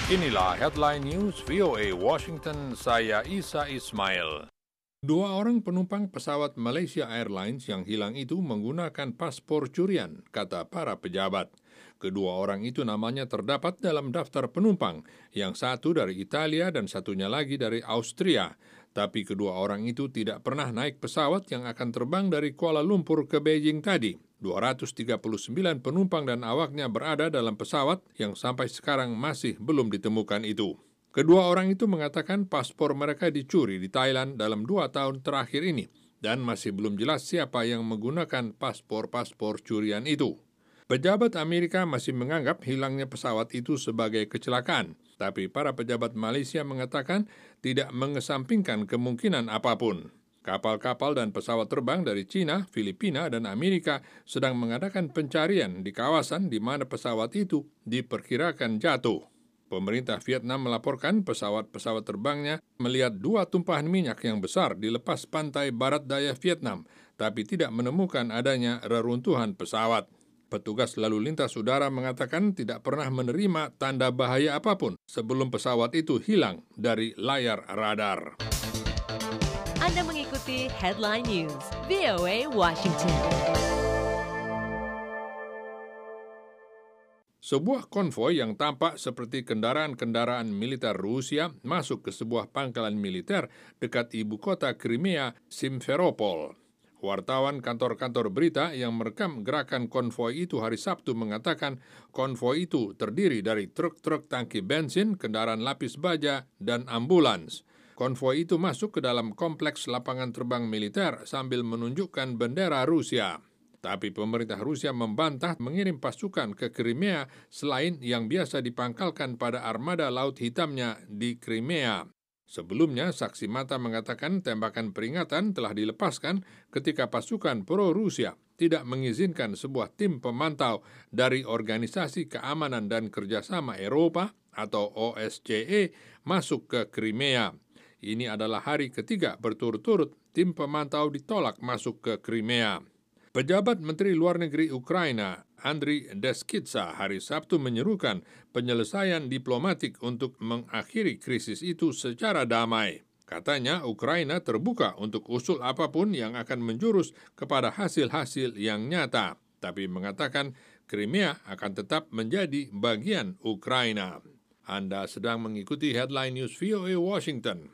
Inilah headline news VOA Washington, saya Isa Ismail. Dua orang penumpang pesawat Malaysia Airlines yang hilang itu menggunakan paspor curian, kata para pejabat. Kedua orang itu namanya terdapat dalam daftar penumpang, yang satu dari Italia dan satunya lagi dari Austria. Tapi kedua orang itu tidak pernah naik pesawat yang akan terbang dari Kuala Lumpur ke Beijing tadi. 239 penumpang dan awaknya berada dalam pesawat yang sampai sekarang masih belum ditemukan itu. Kedua orang itu mengatakan paspor mereka dicuri di Thailand dalam 2 tahun terakhir ini, dan masih belum jelas siapa yang menggunakan paspor-paspor curian itu. Pejabat Amerika masih menganggap hilangnya pesawat itu sebagai kecelakaan, tapi para pejabat Malaysia mengatakan tidak mengesampingkan kemungkinan apapun. Kapal-kapal dan pesawat terbang dari China, Filipina, dan Amerika sedang mengadakan pencarian di kawasan di mana pesawat itu diperkirakan jatuh. Pemerintah Vietnam melaporkan pesawat-pesawat terbangnya melihat 2 tumpahan minyak yang besar di lepas pantai barat daya Vietnam, tapi tidak menemukan adanya reruntuhan pesawat. Petugas lalu lintas udara mengatakan tidak pernah menerima tanda bahaya apapun sebelum pesawat itu hilang dari layar radar. Anda mengikuti Headline News, VOA Washington. Sebuah konvoi yang tampak seperti kendaraan-kendaraan militer Rusia masuk ke sebuah pangkalan militer dekat ibu kota Crimea, Simferopol. Wartawan kantor-kantor berita yang merekam gerakan konvoi itu hari Sabtu mengatakan konvoi itu terdiri dari truk-truk tangki bensin, kendaraan lapis baja, dan ambulans. Konvoi itu masuk ke dalam kompleks lapangan terbang militer sambil menunjukkan bendera Rusia. Tapi pemerintah Rusia membantah mengirim pasukan ke Crimea selain yang biasa dipangkalkan pada armada Laut Hitamnya di Crimea. Sebelumnya, saksi mata mengatakan tembakan peringatan telah dilepaskan ketika pasukan pro-Rusia tidak mengizinkan sebuah tim pemantau dari Organisasi Keamanan dan Kerjasama Eropa atau OSCE masuk ke Crimea. Ini adalah hari ketiga berturut-turut tim pemantau ditolak masuk ke Crimea. Pejabat Menteri Luar Negeri Ukraina, Andriy Deskitsa, hari Sabtu menyerukan penyelesaian diplomatik untuk mengakhiri krisis itu secara damai. Katanya Ukraina terbuka untuk usul apapun yang akan menjurus kepada hasil-hasil yang nyata, tapi mengatakan Crimea akan tetap menjadi bagian Ukraina. Anda sedang mengikuti Headline News VOA Washington.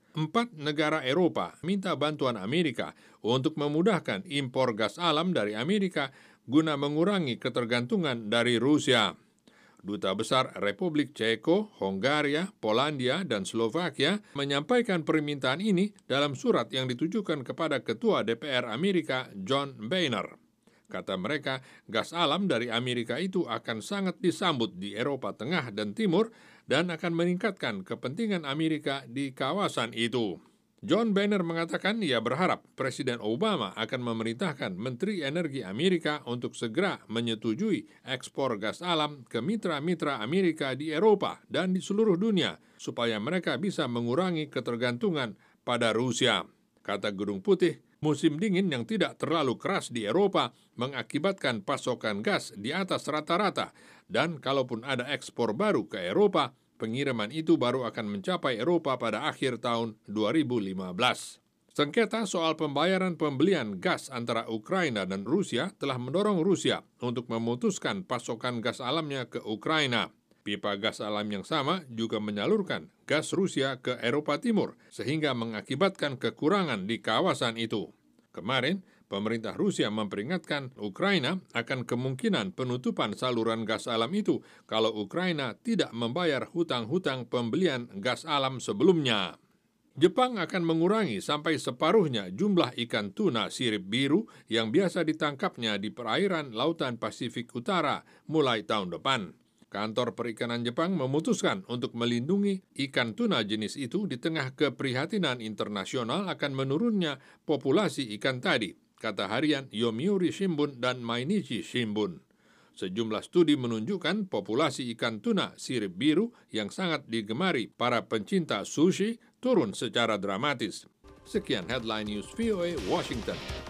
4 negara Eropa minta bantuan Amerika untuk memudahkan impor gas alam dari Amerika guna mengurangi ketergantungan dari Rusia. Duta Besar Republik Ceko, Hongaria, Polandia, dan Slovakia menyampaikan permintaan ini dalam surat yang ditujukan kepada Ketua DPR Amerika, John Boehner. Kata mereka, gas alam dari Amerika itu akan sangat disambut di Eropa Tengah dan Timur dan akan meningkatkan kepentingan Amerika di kawasan itu. John Boehner mengatakan ia berharap Presiden Obama akan memerintahkan Menteri Energi Amerika untuk segera menyetujui ekspor gas alam ke mitra-mitra Amerika di Eropa dan di seluruh dunia supaya mereka bisa mengurangi ketergantungan pada Rusia. Kata Gedung Putih, musim dingin yang tidak terlalu keras di Eropa mengakibatkan pasokan gas di atas rata-rata, dan kalaupun ada ekspor baru ke Eropa, pengiriman itu baru akan mencapai Eropa pada akhir tahun 2015. Sengketa soal pembayaran pembelian gas antara Ukraina dan Rusia telah mendorong Rusia untuk memutuskan pasokan gas alamnya ke Ukraina. Pipa gas alam yang sama juga menyalurkan gas Rusia ke Eropa Timur, sehingga mengakibatkan kekurangan di kawasan itu. Kemarin, pemerintah Rusia memperingatkan Ukraina akan kemungkinan penutupan saluran gas alam itu kalau Ukraina tidak membayar hutang-hutang pembelian gas alam sebelumnya. Jepang akan mengurangi sampai separuhnya jumlah ikan tuna sirip biru yang biasa ditangkapnya di perairan Lautan Pasifik Utara mulai tahun depan. Kantor Perikanan Jepang memutuskan untuk melindungi ikan tuna jenis itu di tengah keprihatinan internasional akan menurunnya populasi ikan tadi, kata harian Yomiuri Shimbun dan Mainichi Shimbun. Sejumlah studi menunjukkan populasi ikan tuna sirip biru yang sangat digemari para pencinta sushi turun secara dramatis. Sekian Headline News VOA Washington.